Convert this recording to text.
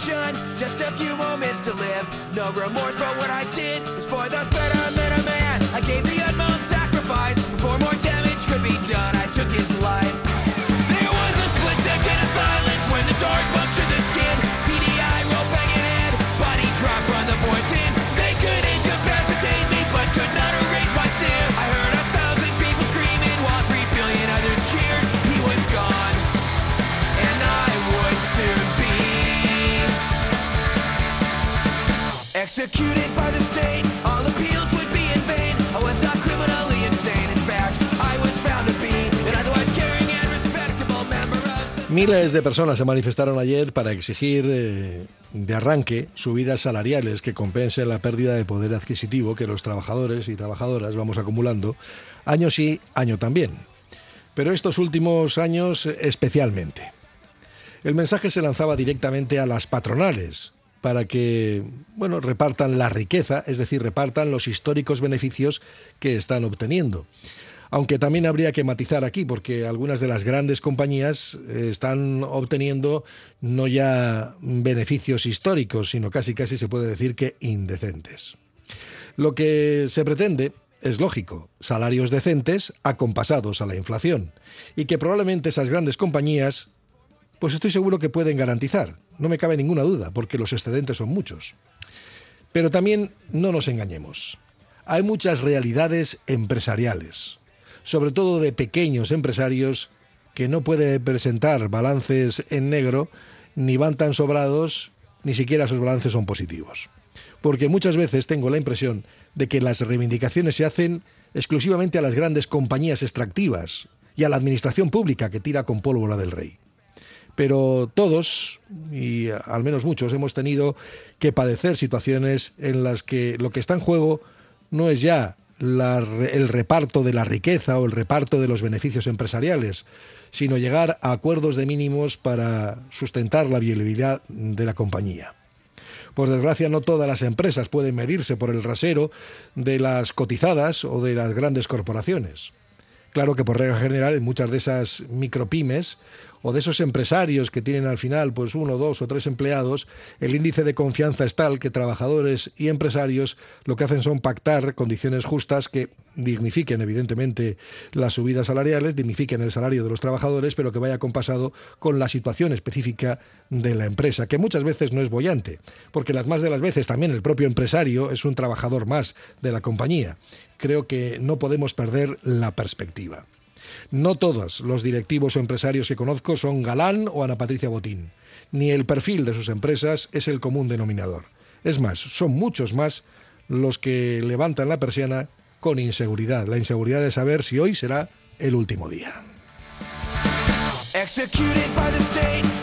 redemption, just a few moments to live. No remorse for what I did, it's for the betterment of man. I gave the utmost sacrifice, before more damage could be done, I took his life. There was a split second of silence when the dark punctured the skin. PDI rope hanging head, body drop from the voice in. They could incapacitate me, but could not erase my sneer. I heard 1,000 people screaming while 3 billion others cheered. He was gone, and I would soon be executed by the state. All appeals would be in vain. I was not criminally insane. In fact, I was found to be an otherwise caring and respectable member of society. Miles de personas se manifestaron ayer para exigir de arranque subidas salariales que compensen la pérdida de poder adquisitivo que los trabajadores y trabajadoras vamos acumulando año sí, año también. Pero estos últimos años especialmente. El mensaje se lanzaba directamente a las patronales para que, repartan la riqueza, es decir, repartan los históricos beneficios que están obteniendo. Aunque también habría que matizar aquí, porque algunas de las grandes compañías están obteniendo no ya beneficios históricos, sino casi se puede decir que indecentes. Lo que se pretende es lógico, salarios decentes acompasados a la inflación, y que probablemente esas grandes compañías, pues estoy seguro que pueden garantizar, no me cabe ninguna duda, porque los excedentes son muchos. Pero también no nos engañemos, hay muchas realidades empresariales, sobre todo de pequeños empresarios que no pueden presentar balances en negro, ni van tan sobrados, ni siquiera sus balances son positivos. Porque muchas veces tengo la impresión de que las reivindicaciones se hacen exclusivamente a las grandes compañías extractivas y a la administración pública que tira con pólvora del rey. Pero todos, y al menos muchos, hemos tenido que padecer situaciones en las que lo que está en juego no es ya el reparto de la riqueza o el reparto de los beneficios empresariales, sino llegar a acuerdos de mínimos para sustentar la viabilidad de la compañía. Por desgracia, no todas las empresas pueden medirse por el rasero de las cotizadas o de las grandes corporaciones. Claro que por regla general en muchas de esas micropymes o de esos empresarios que tienen al final 1, 2 o 3 empleados, el índice de confianza es tal que trabajadores y empresarios lo que hacen son pactar condiciones justas que dignifiquen evidentemente las subidas salariales, dignifiquen el salario de los trabajadores, pero que vaya compasado con la situación específica de la empresa, que muchas veces no es boyante, porque las más de las veces también el propio empresario es un trabajador más de la compañía. Creo que no podemos perder la perspectiva. No todos los directivos o empresarios que conozco son Galán o Ana Patricia Botín, ni el perfil de sus empresas es el común denominador. Es más, son muchos más los que levantan la persiana con inseguridad, la inseguridad de saber si hoy será el último día. Executed by the state.